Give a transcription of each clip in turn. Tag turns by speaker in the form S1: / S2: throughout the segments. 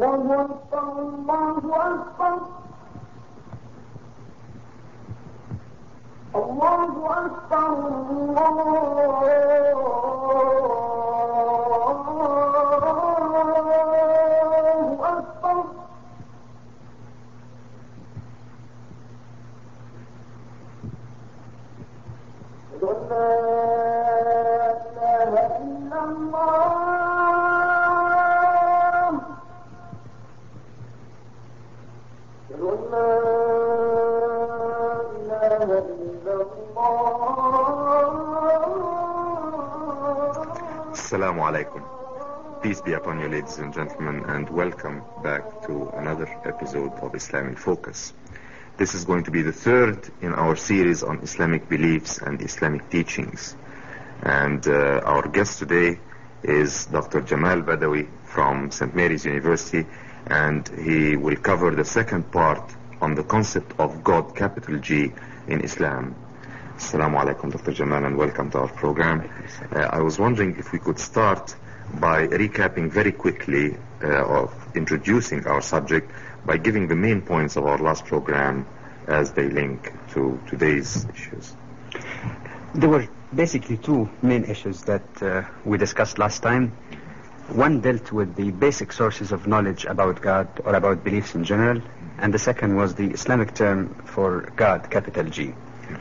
S1: Assalamu alaikum. Peace be upon you, ladies and gentlemen, and welcome back to another episode of Islam in Focus. This is going to be the third in our series on Islamic beliefs and Islamic teachings. And our guest today is Dr. Jamal Badawi from St. Mary's University, and he will cover the second part on the concept of God, capital G, in Islam. Assalamu alaikum, Dr. Jamal, and welcome to our program. I was wondering if we could start by recapping very quickly of introducing our subject by giving the main points of our last program as they link to today's issues.
S2: There were basically two main issues that we discussed last time. One dealt with the basic sources of knowledge about God or about beliefs in general, and the second was the Islamic term for God, capital G.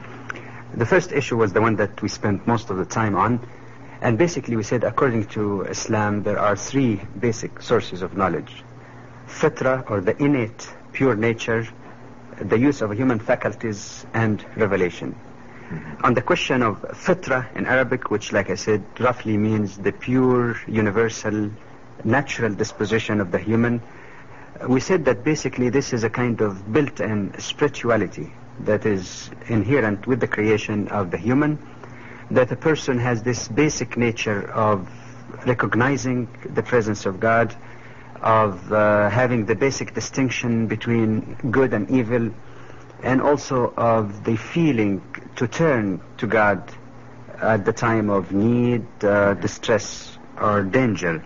S2: The first issue was the one that we spent most of the time on, and basically we said according to Islam there are three basic sources of knowledge: fitra, or the innate pure nature, the use of human faculties, and revelation. On the question of fitra in Arabic, which like I said roughly means the pure, universal, natural disposition of the human, we said that basically this is a kind of built-in spirituality that is inherent with the creation of the human, that a person has this basic nature of recognizing the presence of God, of having the basic distinction between good and evil, and also of the feeling to turn to God at the time of need, distress, or danger.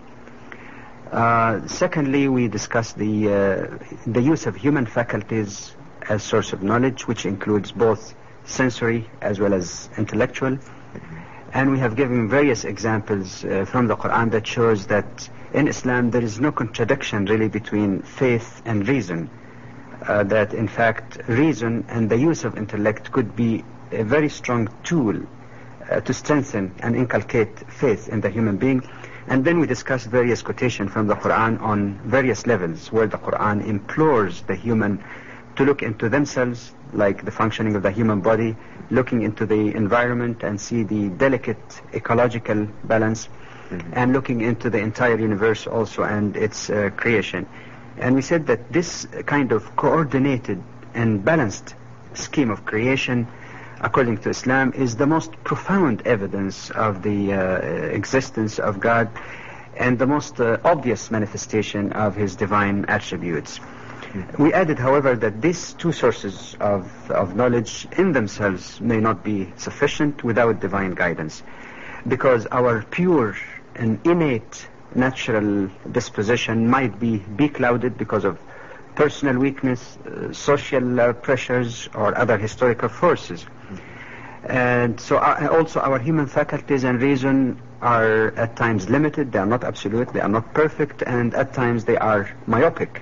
S2: Secondly, we discussed the use of human faculties as source of knowledge, which includes both sensory as well as intellectual. And we have given various examples from the Quran that shows that in Islam there is no contradiction really between faith and reason. That in fact reason and the use of intellect could be a very strong tool to strengthen and inculcate faith in the human being. And then we discussed various quotations from the Quran on various levels where the Quran implores the human to look into themselves, like the functioning of the human body, looking into the environment and see the delicate ecological balance, and looking into the entire universe also and its creation. And we said that this kind of coordinated and balanced scheme of creation, according to Islam, is the most profound evidence of the existence of God and the most obvious manifestation of his divine attributes. We added, however, that these two sources of knowledge in themselves may not be sufficient without divine guidance, because our pure and innate natural disposition might be clouded because of personal weakness, social pressures, or other historical forces. And so also our human faculties and reason are at times limited. They are not absolute, they are not perfect, and at times they are myopic.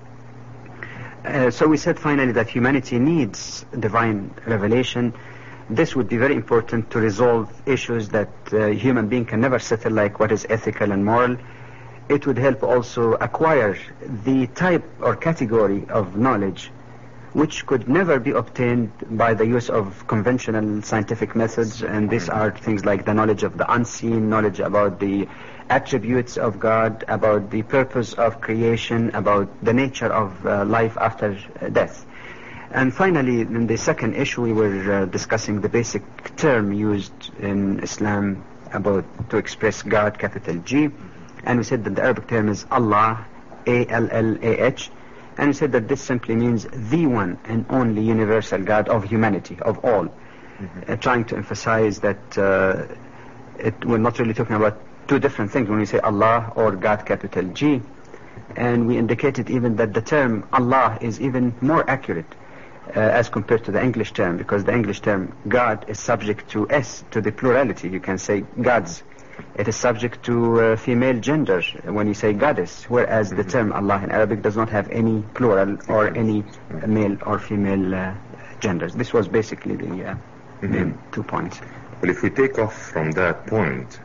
S2: So we said finally that humanity needs divine revelation. This would be very important to resolve issues that a human being can never settle, like what is ethical and moral. It would help also acquire the type or category of knowledge which could never be obtained by the use of conventional scientific methods, and these are things like the knowledge of the unseen, knowledge about the attributes of God, about the purpose of creation, about the nature of life after death. And finally, in the second issue, we were discussing the basic term used in Islam to express God, capital G, and we said that the Arabic term is Allah, A-L-L-A-H, and we said that this simply means the one and only universal God of humanity, of all, trying to emphasize that we're not really talking about two different things when we say Allah or God, capital G. and we indicated even that the term Allah is even more accurate as compared to the English term, because the English term God is subject to S, to the plurality. You can say gods. It is subject to female gender when you say goddess, whereas the term Allah in Arabic does not have any plural or any male or female genders. This was basically the main 2 points.
S1: Well, if we take off from that point,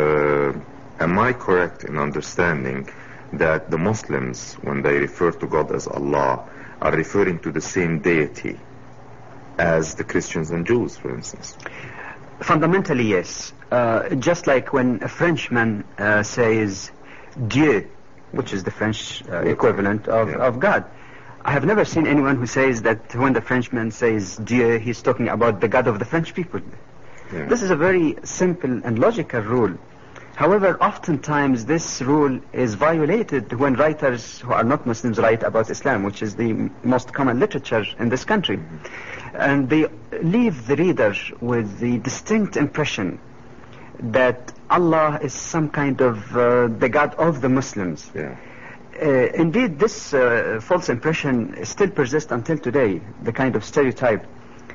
S1: am I correct in understanding that the Muslims, when they refer to God as Allah, are referring to the same deity as the Christians and Jews, for instance?
S2: Fundamentally, yes. Just like when a Frenchman says Dieu, which is the French equivalent of God. I have never seen anyone who says that when the Frenchman says Dieu, he's talking about the God of the French people. Yeah. This is a very simple and logical rule. However, oftentimes this rule is violated when writers who are not Muslims write about Islam, which is the most common literature in this country. And they leave the reader with the distinct impression that Allah is some kind of the God of the Muslims. Yeah. Indeed, this false impression still persists until today, the kind of stereotype.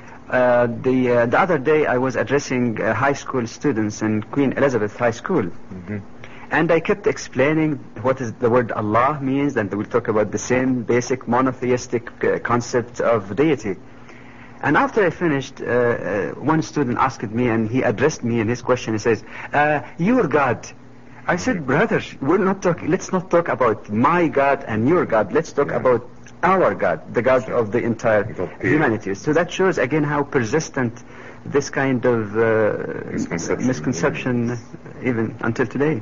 S2: The other day I was addressing high school students in Queen Elizabeth High School, and I kept explaining what is the word Allah means, and we'll talk about the same basic monotheistic concept of deity. And after I finished, one student asked me, and he addressed me in his question. He says, "Your God." I said, "Brother, let's not talk about my God and your God. Let's talk about our God, the God of the entire humanity." So that shows again how persistent this kind of misconception even until today.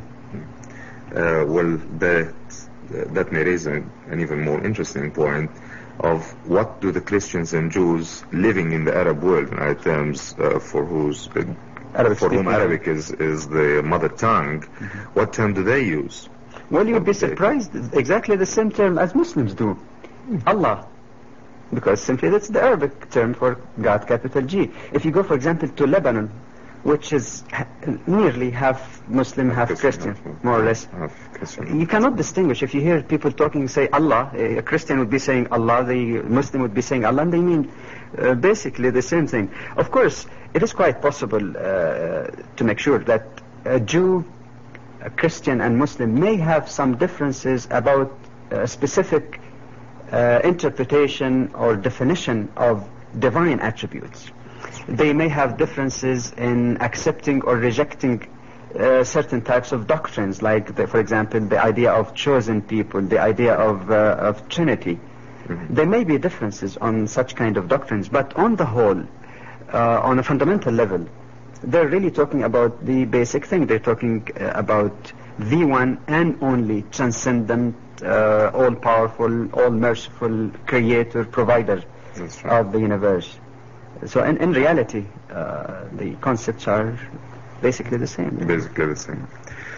S1: Well, that may raise an even more interesting point of what do the Christians and Jews living in the Arab world, in our terms, for whom Arabic is the mother tongue, what term do they use?
S2: Well, you'd be surprised. Exactly the same term as Muslims do. Allah, because simply that's the Arabic term for God, capital G. If you go, for example, to Lebanon, which is nearly half Muslim, half Christian, more or less, you cannot distinguish. If you hear people talking, say Allah, a Christian would be saying Allah, the Muslim would be saying Allah, and they mean basically the same thing. Of course, it is quite possible to make sure that a Jew, a Christian, and Muslim may have some differences about specific interpretation or definition of divine attributes. They may have differences in accepting or rejecting certain types of doctrines, like, for example, the idea of chosen people, the idea of Trinity. There may be differences on such kind of doctrines, but on the whole, on a fundamental level, they're really talking about the basic thing. They're talking about the one and only transcendent, all-powerful, all-merciful creator, provider of the universe. So in reality, the concepts are basically the same.
S1: Basically the same.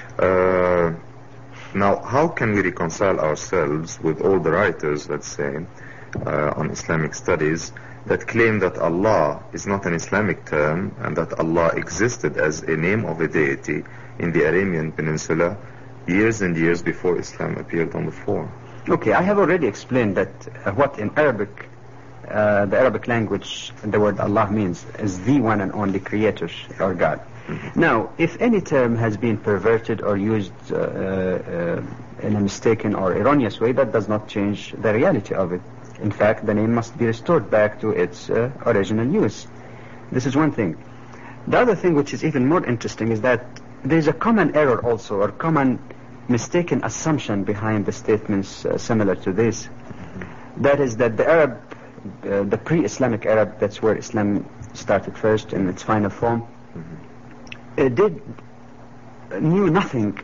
S1: Now, how can we reconcile ourselves with all the writers, let's say, on Islamic studies that claim that Allah is not an Islamic term and that Allah existed as a name of a deity in the Arabian Peninsula years and years before Islam appeared on the floor?
S2: Okay, I have already explained that what in Arabic, the Arabic language, the word Allah means is the one and only creator or God. Now, if any term has been perverted or used in a mistaken or erroneous way, that does not change the reality of it. In fact, the name must be restored back to its original use. This is one thing. The other thing, which is even more interesting, is that there's a common error also, or common mistaken assumption behind the statements similar to this. That is that the Arab, the pre-Islamic Arab, that's where Islam started first in its final form, knew nothing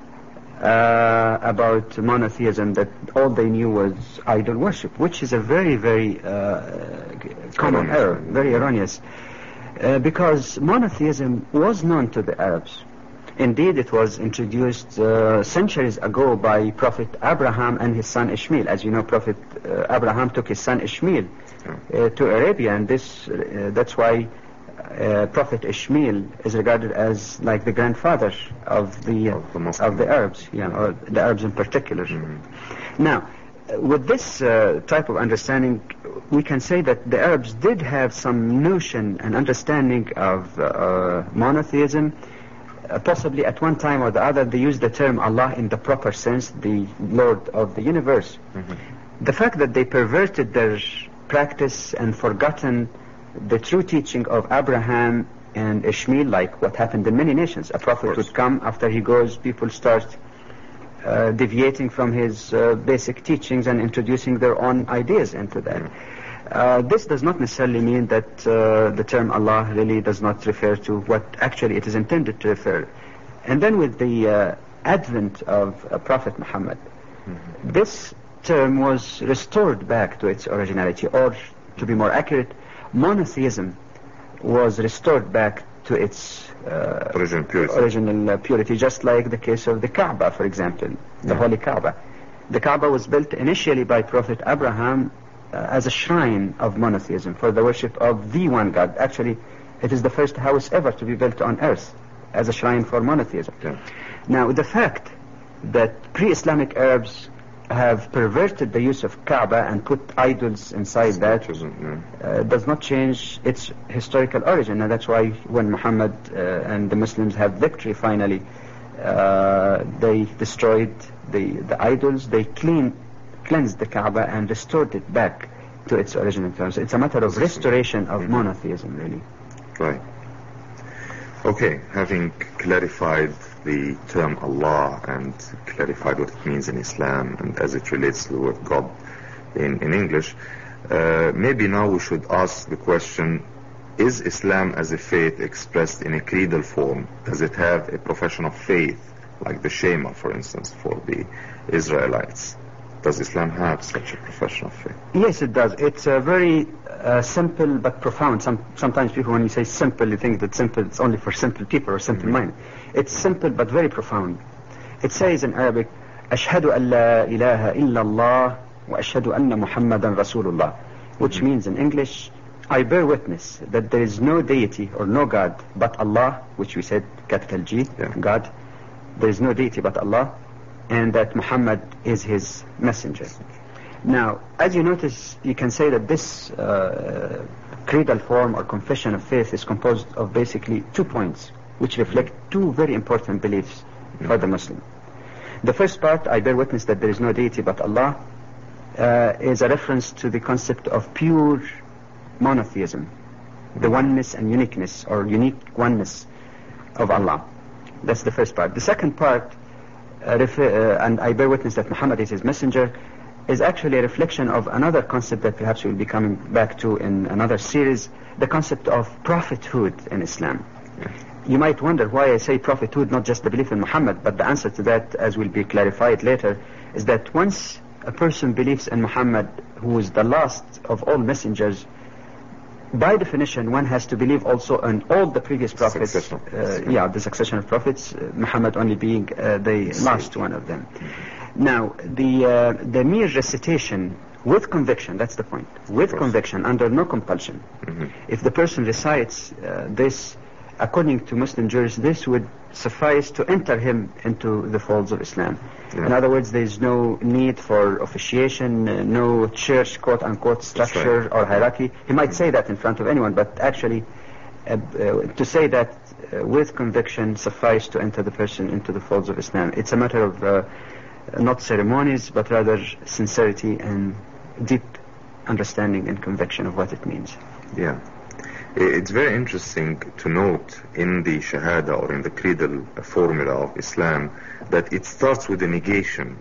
S2: about monotheism, that all they knew was idol worship, which is a very, very common error, very erroneous, because monotheism was known to the Arabs. Indeed, it was introduced centuries ago by Prophet Abraham and his son Ishmael. As you know, Prophet Abraham took his son Ishmael to Arabia, and that's why Prophet Ishmael is regarded as like the grandfather of the Arabs, or the Arabs in particular. Now, with this type of understanding, we can say that the Arabs did have some notion and understanding of monotheism. Possibly at one time or the other they used the term Allah in the proper sense, the Lord of the universe. The fact that they perverted their practice and forgotten the true teaching of Abraham and Ishmael, like what happened in many nations. A prophet would come, after he goes, people start deviating from his basic teachings and introducing their own ideas into that. This does not necessarily mean that the term Allah really does not refer to what actually it is intended to refer. And then with the advent of Prophet Muhammad, this term was restored back to its originality, or to be more accurate, monotheism was restored back to its original purity, just like the case of the Kaaba, for example, the Holy Kaaba. The Kaaba was built initially by Prophet Abraham as a shrine of monotheism, for the worship of the one God. Actually, it is the first house ever to be built on earth as a shrine for monotheism. Now, the fact that pre-Islamic Arabs have perverted the use of Kaaba and put idols inside that does not change its historical origin, and that's why when Muhammad and the Muslims have victory finally, they destroyed the idols, they cleansed the Kaaba and restored it back to its original terms. It's a matter of restoration of monotheism, really.
S1: Right. Okay, having clarified the term Allah and clarified what it means in Islam and as it relates to the word God in English, maybe now we should ask the question, is Islam as a faith expressed in a creedal form? Does it have a profession of faith, like the Shema, for instance, for the Israelites? Does Islam have such a profession of faith?
S2: Yes, it does. It's a very simple but profound. Sometimes people, when you say simple, you think that simple it's only for simple people or simple minded. It's simple but very profound. It says in Arabic, "Ashhadu an la ilaha illallah wa ashhadu anna Muhammadan Rasulullah," which means in English, I bear witness that there is no deity or no God but Allah, which we said capital G, God. There is no deity but Allah, and that Muhammad is his messenger. Now, as you notice, you can say that this creedal form or confession of faith is composed of basically 2 points, which reflect 2 very important beliefs for the Muslim. The first part, I bear witness that there is no deity but Allah, is a reference to the concept of pure monotheism, the oneness and uniqueness, or unique oneness of Allah. That's the first part. The second part, and I bear witness that Muhammad is his messenger, is actually a reflection of another concept that perhaps we'll be coming back to in another series, the concept of prophethood in Islam. You might wonder why I say prophethood, not just the belief in Muhammad, but the answer to that, as will be clarified later, is that once a person believes in Muhammad, who is the last of all messengers, by definition one has to believe also in all the previous prophets, the succession of prophets, Muhammad only being the last one of them. Now, the mere recitation with conviction, that's the point, with conviction, under no compulsion. If the person recites this, according to Muslim jurists, this would suffice to enter him into the folds of Islam. In other words, there is no need for officiation, no church, quote-unquote, structure or hierarchy. He might say that in front of anyone, but actually to say that with conviction suffice to enter the person into the folds of Islam. It's a matter of not ceremonies, but rather sincerity and deep understanding and conviction of what it means.
S1: Yeah. It's very interesting to note in the Shahada or in the creedal formula of Islam that it starts with a negation.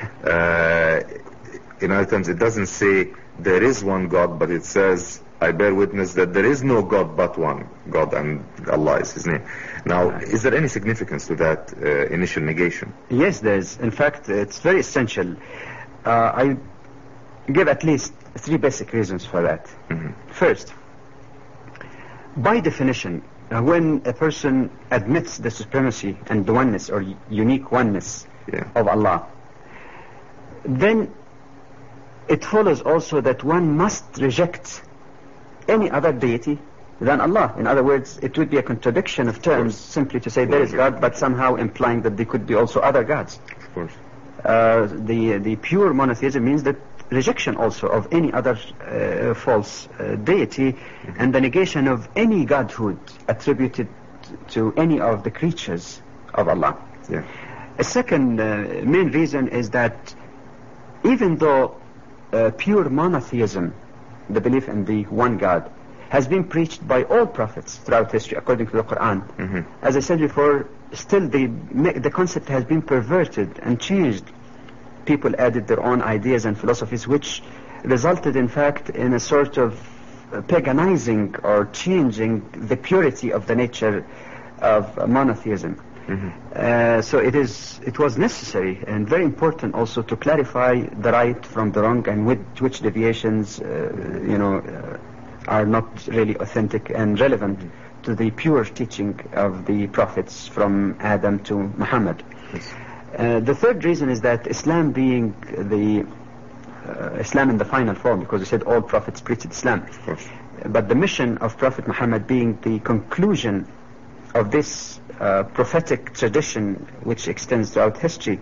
S1: In other terms, it doesn't say there is one God, but it says, I bear witness that there is no God but one God, and Allah is his name. Now, is there any significance to that initial negation?
S2: Yes, there is. In fact, it's very essential. I give at least 3 basic reasons for that. First, by definition, when a person admits the supremacy and the oneness or unique oneness of Allah, then it follows also that one must reject any other deity than Allah. In other words, it would be a contradiction of terms simply to say there is God, but somehow implying that there could be also other gods.
S1: Of course.
S2: The pure monotheism means that rejection also of any other false deity, and the negation of any godhood attributed to any of the creatures of Allah.
S1: Yeah.
S2: A second main reason is that even though pure monotheism, the belief in the one God, has been preached by all prophets throughout history according to the Quran, as I said before, still the concept has been perverted and changed. People added their own ideas and philosophies, which resulted in fact in a sort of paganizing or changing the purity of the nature of monotheism. So it was necessary and very important also to clarify the right from the wrong, and which deviations are not really authentic and relevant to the pure teaching of the prophets from Adam to Muhammad.
S1: Yes.
S2: The third reason is that Islam being Islam in the final form, because we said all prophets preached Islam,
S1: Of course.
S2: but the mission of Prophet Muhammad being the conclusion of this prophetic tradition which extends throughout history,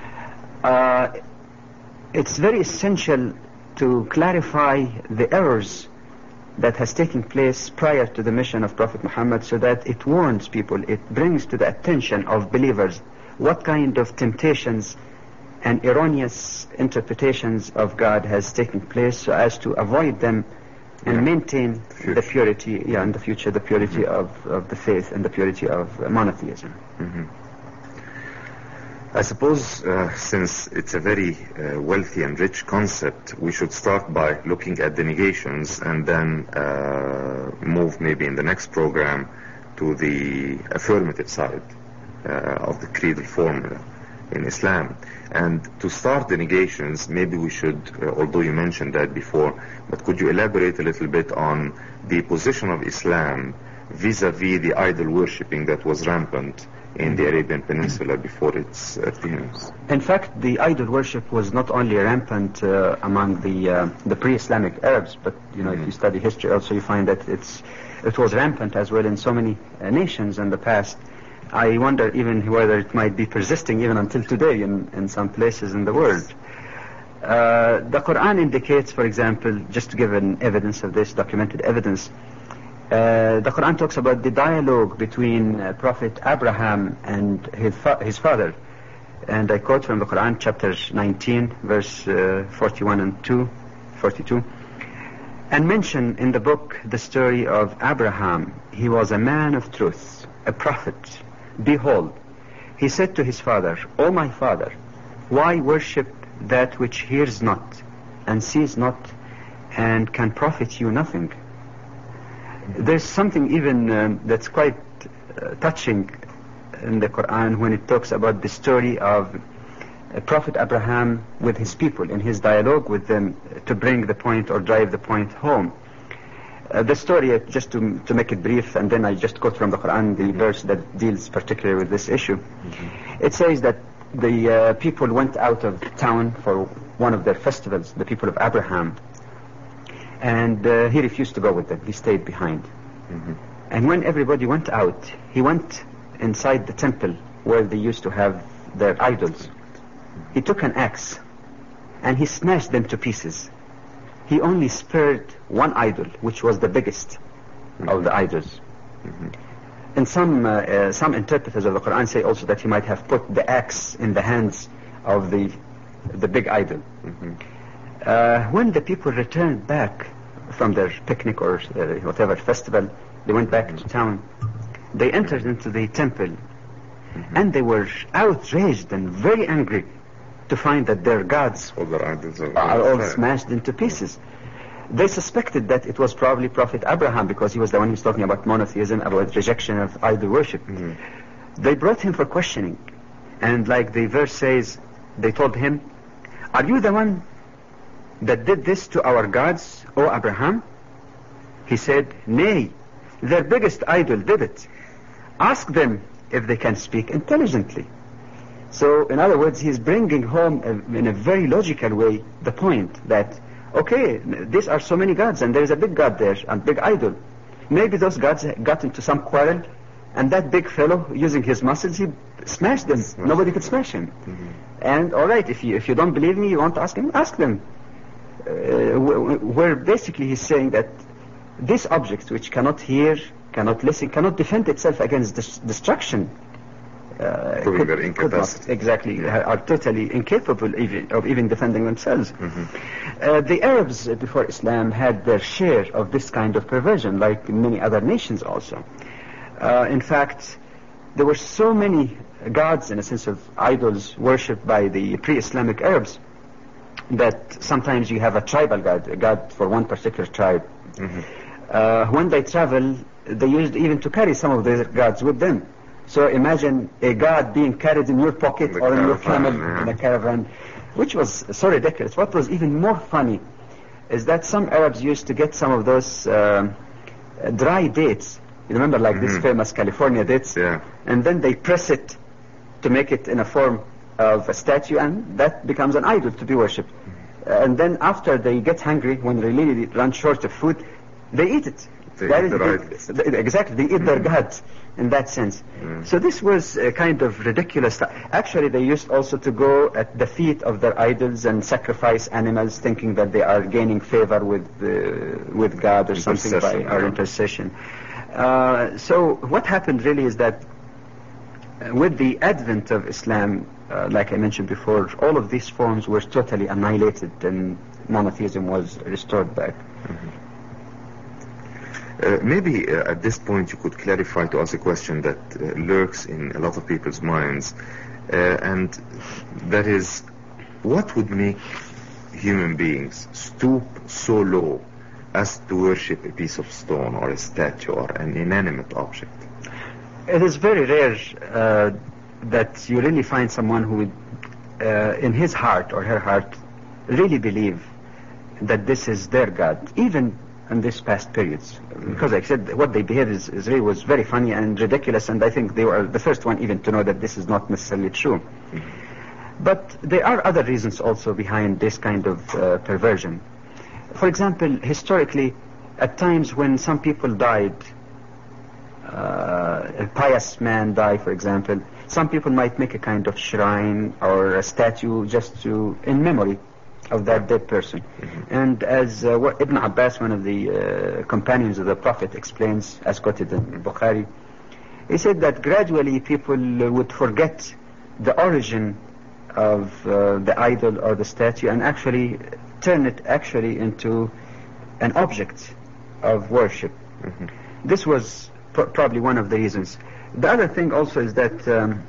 S2: it's very essential to clarify the errors that has taken place prior to the mission of Prophet Muhammad, so that it warns people, it brings to the attention of believers what kind of temptations and erroneous interpretations of God has taken place, so as to avoid them and maintain the purity, in the future, the purity of the faith and the purity of monotheism.
S1: I suppose since it's a very wealthy and rich concept, we should start by looking at the negations and then move maybe in the next program to the affirmative side of the creedal formula in Islam. And to start the negations, maybe we should, although you mentioned that before, but could you elaborate a little bit on the position of Islam vis-a-vis the idol worshipping that was rampant in the Arabian Peninsula before its appearance?
S2: In fact, the idol worship was not only rampant among the pre-Islamic Arabs, but if you study history also, you find that it was rampant as well in so many nations in the past. I wonder even whether it might be persisting even until today in some places in the world. The Quran indicates, for example, just to give an evidence of this, documented evidence, the Quran talks about the dialogue between Prophet Abraham and his father. And I quote from the Quran, chapter 19, verse 41 and 42. And mention in the book the story of Abraham. He was a man of truth, a prophet. Behold, he said to his father, O my father, why worship that which hears not and sees not and can profit you nothing? There's something even that's quite touching in the Quran when it talks about the story of Prophet Abraham with his people, in his dialogue with them to bring the point or drive the point home. The story, just to make it brief, and then I just quote from the Quran the verse that deals particularly with this issue. It says that the people went out of town for one of their festivals, the people of Abraham, and he refused to go with them. He stayed behind. And when everybody went out, he went inside the temple where they used to have their idols. He took an axe and he smashed them to pieces. He only spared one idol, which was the biggest of the idols. And some interpreters of the Quran say also that he might have put the axe in the hands of the big idol. When the people returned back from their picnic or whatever festival, they went back to town. They entered into the temple, and they were outraged and very angry to find that their gods are all smashed into pieces. They suspected that it was probably Prophet Abraham, because he was the one who's talking about monotheism, about rejection of idol worship. They brought him for questioning, and like the verse says, they told him, are you the one that did this to our gods, O Abraham? He said, nay, their biggest idol did it. Ask them if they can speak intelligently. So, in other words, he's bringing home in a very logical way the point that, okay, these are so many gods and there is a big god there, a big idol. Maybe those gods got into some quarrel, and that big fellow, using his muscles, he smashed them. Nobody could smash him. And all right, if you don't believe me, you want to ask him, ask them. Where basically he's saying that this object, which cannot hear, cannot listen, cannot defend itself against destruction,
S1: proving their incapacity.
S2: Are totally incapable of even defending themselves. The Arabs before Islam had their share of this kind of perversion, like many other nations also. In fact, there were so many gods, in a sense of idols, worshipped by the pre-Islamic Arabs, that sometimes you have a tribal god, a god for one particular tribe. When they travel, they used even to carry some of their gods with them. So imagine a god being carried in your pocket or in your camel in a caravan, which was so ridiculous. What was even more funny is that some Arabs used to get some of those dry dates. You remember, like this famous California dates?
S1: Yeah.
S2: And then they press it to make it in a form of a statue, and that becomes an idol to be worshipped. And then after they get hungry, when they really run short of food, they eat it. Exactly, they eat their gods in that sense. So this was kind of ridiculous. Actually, they used also to go at the feet of their idols and sacrifice animals, thinking that they are gaining favor with God or something by our intercession. So what happened really is that with the advent of Islam, like I mentioned before, all of these forms were totally annihilated and monotheism was restored back.
S1: Maybe at this point you could clarify to us a question that lurks in a lot of people's minds, and that is, what would make human beings stoop so low as to worship a piece of stone or a statue or an inanimate object?
S2: It is very rare that you really find someone who would, in his heart or her heart, really believe that this is their God, even in these past periods. Because like I said, what they behaved was very funny and ridiculous, and I think they were the first one even to know that this is not necessarily true. But there are other reasons also behind this kind of perversion. For example, historically, at times when some people died, a pious man died, for example, some people might make a kind of shrine or a statue just in memory of that dead person. And as Ibn Abbas, one of the companions of the Prophet, explains, as quoted in Bukhari, he said that gradually people would forget the origin of the idol or the statue and actually turn it into an object of worship. This was probably one of the reasons. The other thing also is that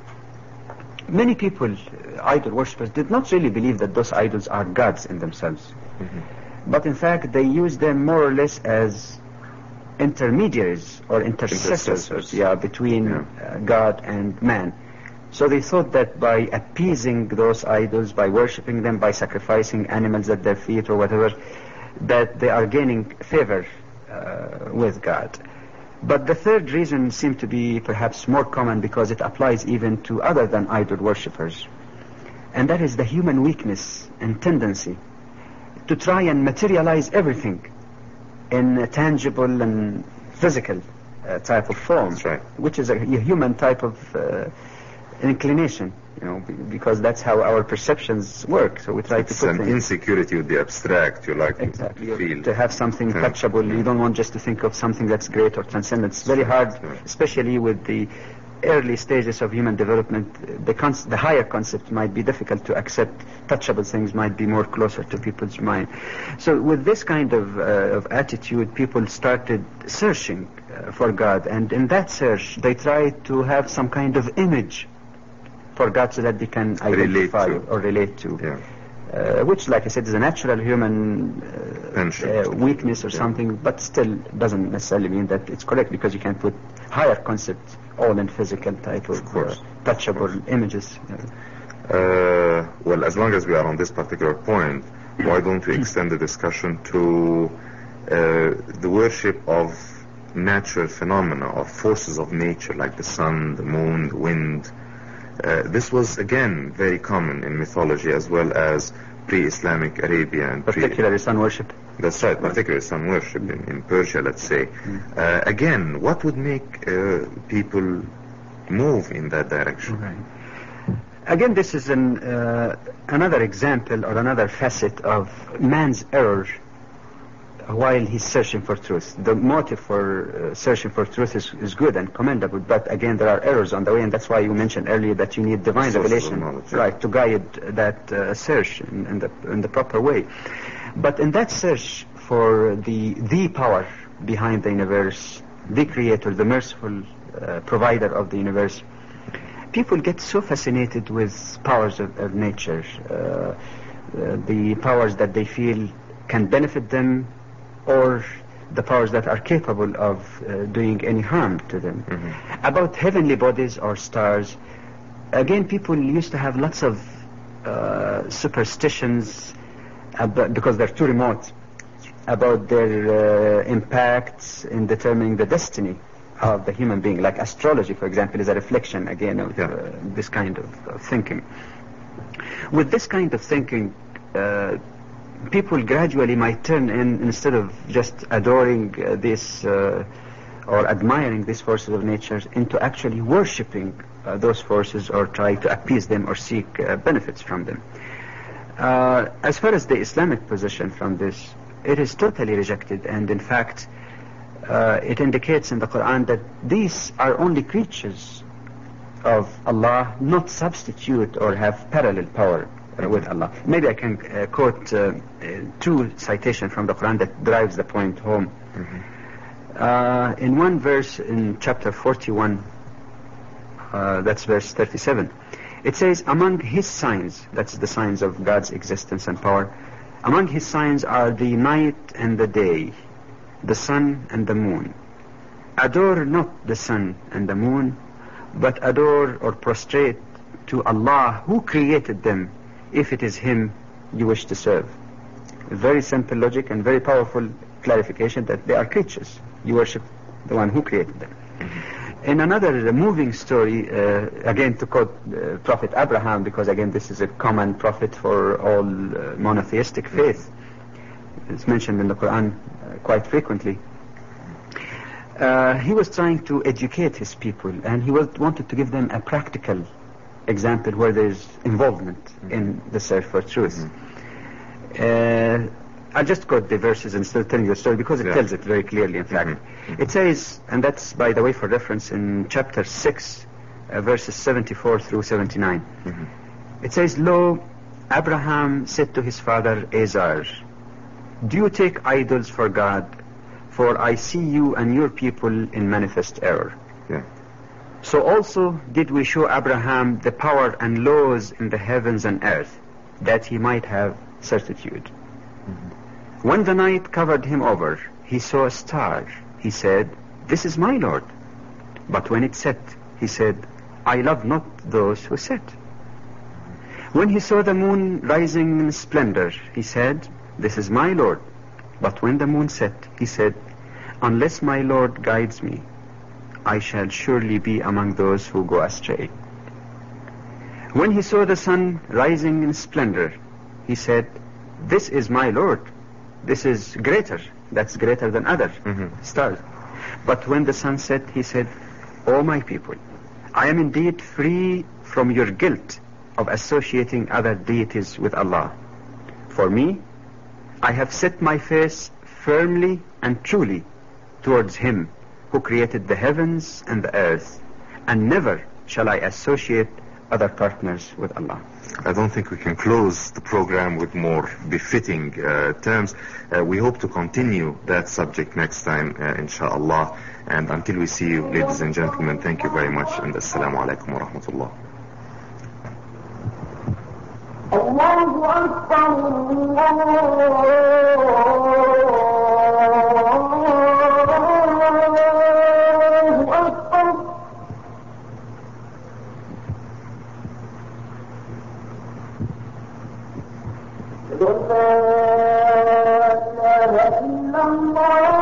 S2: many people, idol worshippers, did not really believe that those idols are gods in themselves. But in fact, they use them more or less as intermediaries or intercessors between God and man. So they thought that by appeasing those idols, by worshipping them, by sacrificing animals at their feet or whatever, that they are gaining favor with God. But the third reason seemed to be perhaps more common because it applies even to other than idol worshippers. And that is the human weakness and tendency to try and materialize everything in a tangible and physical type of form.
S1: That's right.
S2: Which is a human type of inclination, because that's how our perceptions work. So we try to put
S1: an insecurity with the abstract. You like to feel,
S2: to have something touchable. You don't want just to think of something that's great or transcendent. It's very hard, especially with the early stages of human development. The higher concept might be difficult to accept. Touchable things might be more closer to people's mind. So with this kind of attitude, people started searching for God, and in that search they tried to have some kind of image for God so that they can identify or relate to. Which, like I said, is a natural human weakness or something, but still doesn't necessarily mean that it's correct, because you can put higher concepts all in physical type of touchable images.
S1: Well, as long as we are on this particular point, why don't we extend the discussion to the worship of natural phenomena, of forces of nature, like the sun, the moon, the wind. This was again very common in mythology as well as pre-Islamic Arabia, and
S2: particularly sun worship.
S1: That's right, particularly sun worship in Persia, let's say. Again, what would make people move in that direction?
S2: Right. Again, this is another example or another facet of man's error while he's searching for truth. The motive for searching for truth is good and commendable, but again, there are errors on the way, and that's why you mentioned earlier that you need divine revelation, right, to guide that search in the proper way. But in that search for the power behind the universe, the creator, the merciful provider of the universe, people get so fascinated with powers of nature, the powers that they feel can benefit them, or the powers that are capable of doing any harm to them. About heavenly bodies or stars, again, people used to have lots of superstitions because they're too remote about their impacts in determining the destiny of the human being. Like astrology, for example, is a reflection again of this kind of thinking. With this kind of thinking, people gradually might turn in, instead of just adoring this or admiring these forces of nature, into actually worshipping those forces or try to appease them or seek benefits from them. As far as the Islamic position from this, it is totally rejected, and in fact it indicates in the Quran that these are only creatures of Allah, not substitute or have parallel power with Allah. Maybe I can quote two citations from the Quran that drives the point home. In one verse in chapter 41, that's verse 37, it says, among his signs, that's the signs of God's existence and power, among his signs are the night and the day, the sun and the moon. Adore not the sun and the moon, but adore or prostrate to Allah who created them, if it is him you wish to serve. A very simple logic and very powerful clarification that they are creatures. You worship the one who created them. In another moving story, again to quote Prophet Abraham, because again this is a common prophet for all monotheistic faith. It's mentioned in the Quran quite frequently. He was trying to educate his people, and he wanted to give them a practical example where there's involvement in the search for truth. I'll just quote the verses instead of telling you the story, because it tells it very clearly, in fact. It says, and that's by the way for reference in chapter 6, verses 74 through 79. It says, Lo, Abraham said to his father Azar, do you take idols for God? For I see you and your people in manifest error. So also did we show Abraham the power and laws in the heavens and earth, that he might have certitude. When the night covered him over, he saw a star. He said, this is my Lord. But when it set, he said, I love not those who set. When he saw the moon rising in splendor, he said, this is my Lord. But when the moon set, he said, unless my Lord guides me, I shall surely be among those who go astray. When he saw the sun rising in splendor, he said, this is my Lord. This is greater. That's greater than other stars. But when the sun set, he said, O my people, I am indeed free from your guilt of associating other deities with Allah. For me, I have set my face firmly and truly towards him who created the heavens and the earth, and never shall I associate other partners with Allah.
S1: I don't think we can close the program with more befitting terms. We hope to continue that subject next time, inshallah. And until we see you, ladies and gentlemen, thank you very much, and assalamu alaikum wa rahmatullah.
S3: Allahu Akbar.